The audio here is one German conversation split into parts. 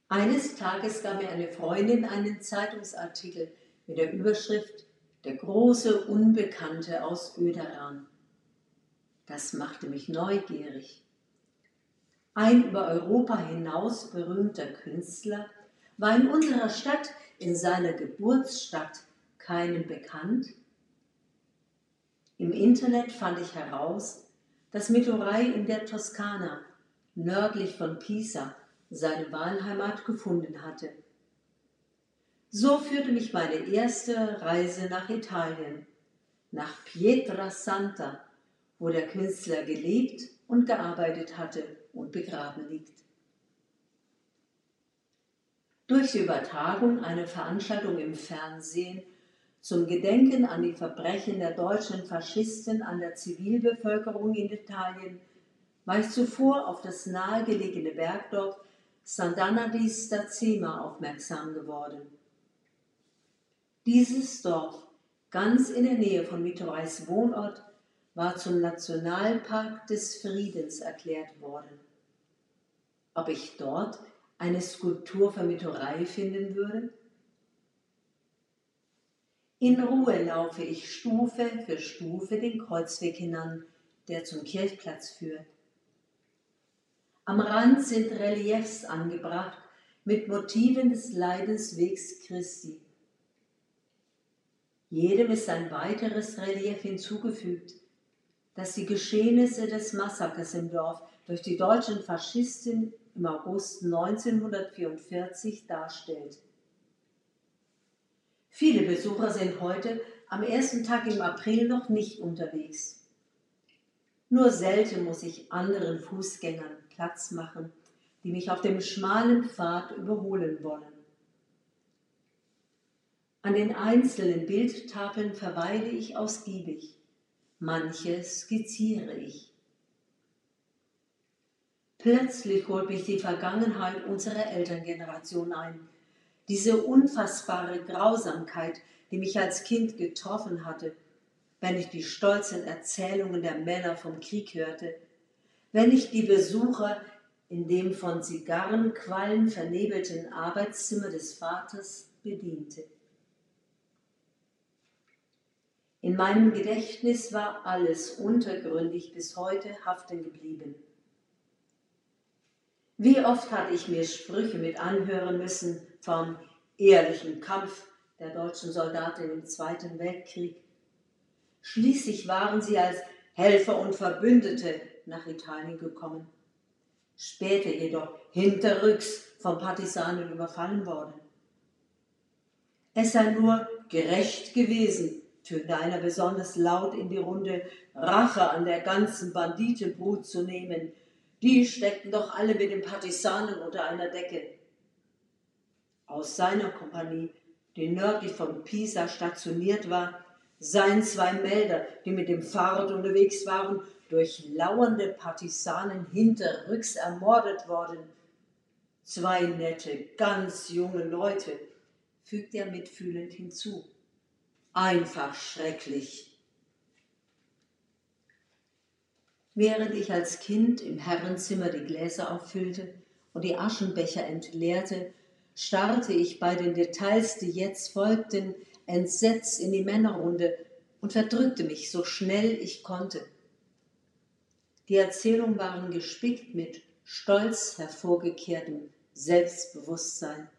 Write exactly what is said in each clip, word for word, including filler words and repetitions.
Eines Tages gab mir eine Freundin einen Zeitungsartikel mit der Überschrift „Der große Unbekannte aus Öderan". Das machte mich neugierig. Ein über Europa hinaus berühmter Künstler war in unserer Stadt, in seiner Geburtsstadt, keinem bekannt? Im Internet fand ich heraus, dass Miturai in der Toskana, nördlich von Pisa, seine Wahlheimat gefunden hatte. So führte mich meine erste Reise nach Italien, nach Pietrasanta, wo der Künstler gelebt und gearbeitet hatte und begraben liegt. Durch die Übertragung einer Veranstaltung im Fernsehen zum Gedenken an die Verbrechen der deutschen Faschisten an der Zivilbevölkerung in Italien war ich zuvor auf das nahegelegene Bergdorf Sant'Anna di Stazzema aufmerksam geworden. Dieses Dorf, ganz in der Nähe von Miturais Wohnort, war zum Nationalpark des Friedens erklärt worden. Ob ich dort eine Skulptur von Miturai finden würde? In Ruhe laufe ich Stufe für Stufe den Kreuzweg hinan, der zum Kirchplatz führt. Am Rand sind Reliefs angebracht mit Motiven des Leidenswegs Christi. Jedem ist ein weiteres Relief hinzugefügt, das die Geschehnisse des Massakers im Dorf durch die deutschen Faschisten im August neunzehnhundertvierundvierzig darstellt. Viele Besucher sind heute am ersten Tag im April noch nicht unterwegs. Nur selten muss ich anderen Fußgängern Platz machen, die mich auf dem schmalen Pfad überholen wollen. An den einzelnen Bildtafeln verweile ich ausgiebig, manche skizziere ich. Plötzlich holt mich die Vergangenheit unserer Elterngeneration ein, diese unfassbare Grausamkeit, die mich als Kind getroffen hatte, wenn ich die stolzen Erzählungen der Männer vom Krieg hörte, wenn ich die Besucher in dem von Zigarrenquallen vernebelten Arbeitszimmer des Vaters bediente. In meinem Gedächtnis war alles untergründig bis heute haften geblieben. Wie oft hatte ich mir Sprüche mit anhören müssen vom ehrlichen Kampf der deutschen Soldaten im Zweiten Weltkrieg. Schließlich waren sie als Helfer und Verbündete nach Italien gekommen, später jedoch hinterrücks von Partisanen überfallen worden. Es sei nur gerecht gewesen, tönte einer besonders laut in die Runde, Rache an der ganzen Banditenbrut zu nehmen. Die steckten doch alle mit den Partisanen unter einer Decke. Aus seiner Kompanie, die nördlich von Pisa stationiert war, seien zwei Melder, die mit dem Fahrrad unterwegs waren, durch lauernde Partisanen hinterrücks ermordet worden. Zwei nette, ganz junge Leute, fügt er mitfühlend hinzu. Einfach schrecklich. Während ich als Kind im Herrenzimmer die Gläser auffüllte und die Aschenbecher entleerte, starrte ich bei den Details, die jetzt folgten, entsetzt in die Männerrunde und verdrückte mich so schnell ich konnte. Die Erzählungen waren gespickt mit stolz hervorgekehrtem Selbstbewusstsein.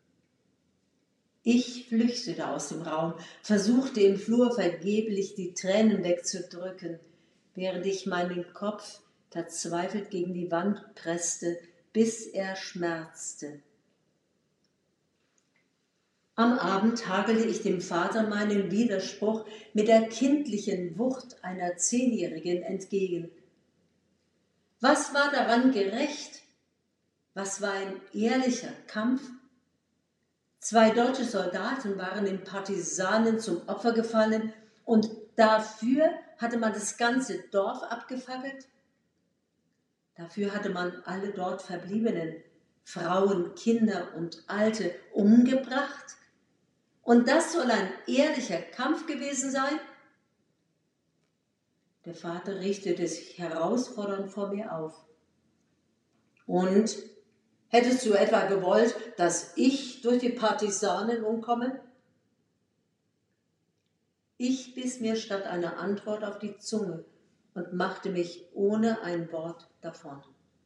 Ich flüchtete aus dem Raum, versuchte im Flur vergeblich die Tränen wegzudrücken, während ich meinen Kopf verzweifelt gegen die Wand presste, bis er schmerzte. Am Abend hagelte ich dem Vater meinen Widerspruch mit der kindlichen Wucht einer Zehnjährigen entgegen. Was war daran gerecht? Was war ein ehrlicher Kampf? Zwei deutsche Soldaten waren den Partisanen zum Opfer gefallen und dafür hatte man das ganze Dorf abgefackelt? Dafür hatte man alle dort Verbliebenen, Frauen, Kinder und Alte, umgebracht? Und das soll ein ehrlicher Kampf gewesen sein? Der Vater richtete sich herausfordernd vor mir auf. Und Hättest du etwa gewollt, dass ich durch die Partisanen umkomme? Ich biss mir statt einer Antwort auf die Zunge und machte mich ohne ein Wort davon.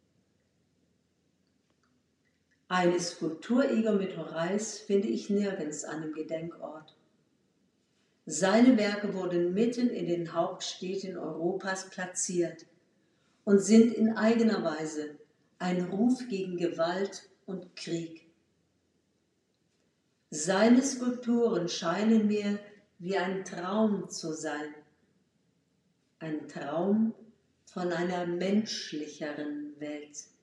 Eine Skulptur Igor Mithorajs finde ich nirgends an einem Gedenkort. Seine Werke wurden mitten in den Hauptstädten Europas platziert und sind in eigener Weise ein Ruf gegen Gewalt und Krieg. Seine Skulpturen scheinen mir wie ein Traum zu sein, ein Traum von einer menschlicheren Welt.